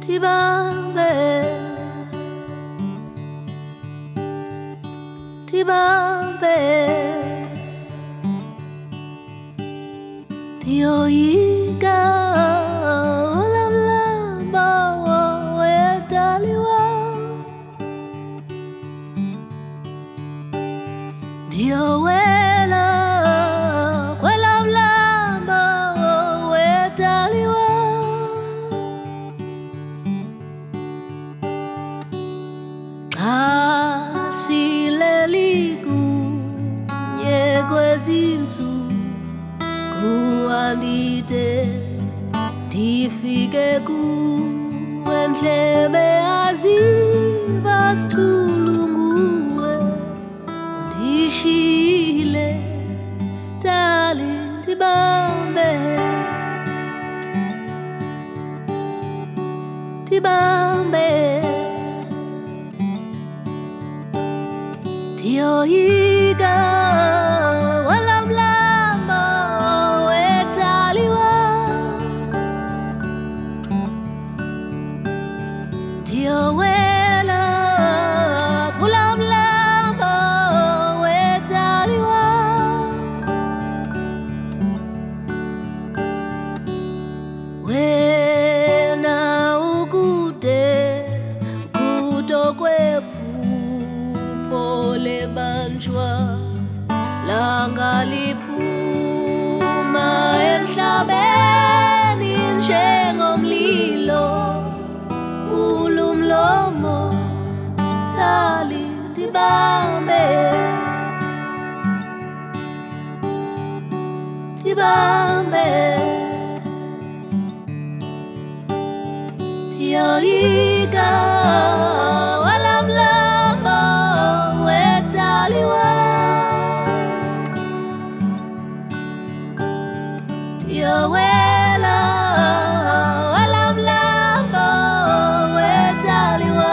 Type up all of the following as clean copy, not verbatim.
Tibambe, Tibambe, Dioiga, Olamlamba, Wetaliwa, Diowela, Olamlamba, Wetaliwa. Sileligu nyekwezinsu kuandide difike ku endlebe azibasithulunguwe ndishile dali Tibambe, Tibambe, Dioiga, Olamlamba, Wetaliwa, Diowela, Olamlamba, Wetaliwa, wena ukude kutokwephupho banjwa langaliphuma emhlabeni njengomlilo ulumlomo dali Tibambe, Tibambe, Dioiga, Olamlamba, Wetaliwa, Diowela, Olamlamba, Wetaliwa.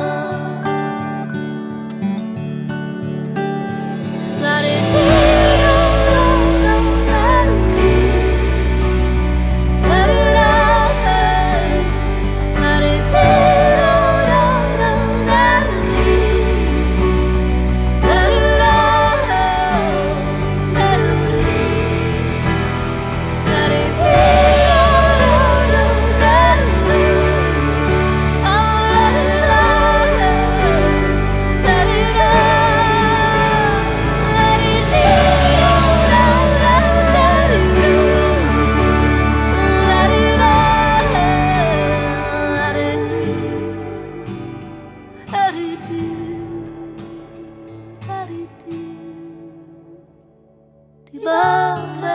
Tibambe,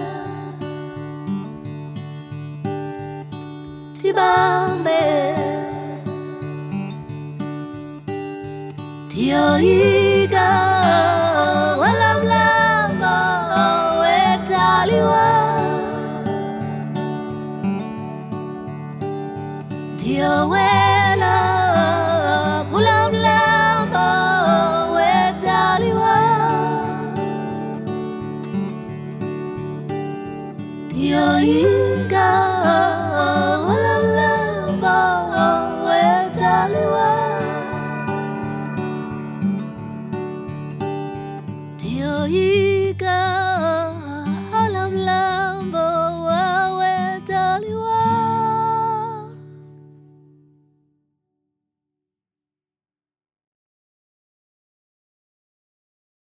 Tibambe, Dioiga, Olamlamba, Wetaliwa, Diowela, Olamlamba, Wetaliwa, Dioiga, Olamlamba, Wetaliwa, Dioiga.